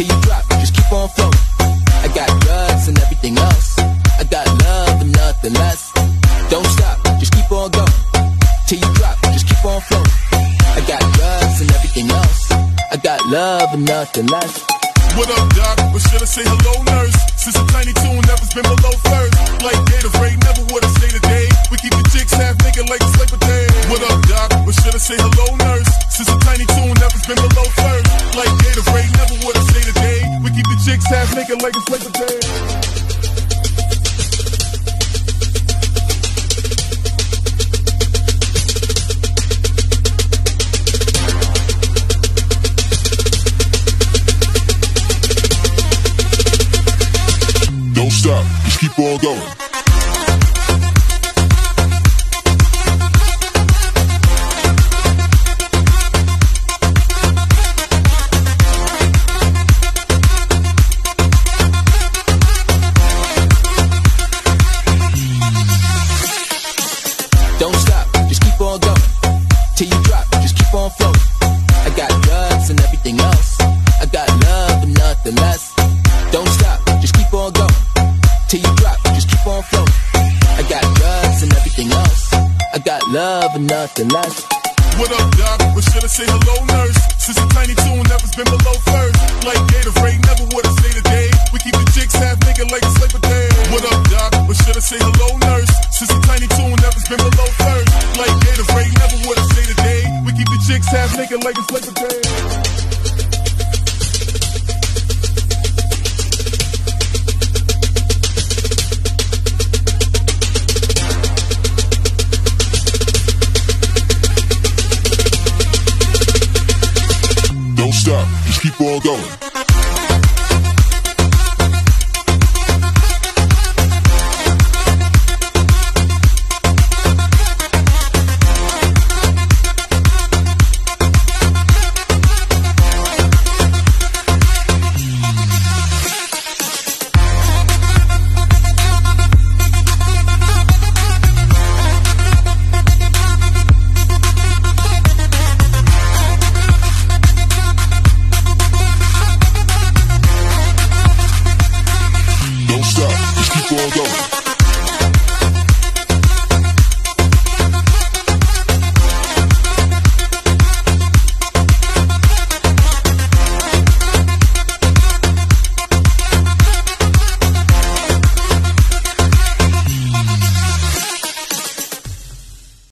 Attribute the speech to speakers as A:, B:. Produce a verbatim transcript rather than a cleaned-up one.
A: till you drop, just keep on flowing. I got drugs and everything else. I got love and nothing less. Don't stop, just keep on going. Till you drop, just keep on flowing. I got drugs and everything else. I got love and nothing less.
B: What up, doc? Or should I say hello, nurse? Since a tiny tune never's been below first. Like Gatorade, never would I say today. We keep the chicks half naked like a slave day. What up, doc? Or should I say hello, nurse? Since a tiny tune never's been below first. Like Gatorade, never would I say today. We keep the chicks half naked like a slave day.
C: Don't stop, just keep on going.
A: Don't stop, just keep on going. Till you drop, just keep on flowing. I got drugs and everything else. I got love and nothing less. Don't stop, just keep on going. Till you drop, just keep on flowing. I got drugs and everything else. I got love and nothing less.
B: What up, doc? Or should I say hello, nurse? Since a tiny tune never's been below first. Like Gatorade, never would I say today. We keep the chicks half naked like a slave day. What up, doc? Or should I say hello, nurse? Since a tiny tune never's been below first. Like Gatorade, never would I say today. We keep the chicks half naked like a slave day.
C: Don't stop, just keep on going. Keep on going.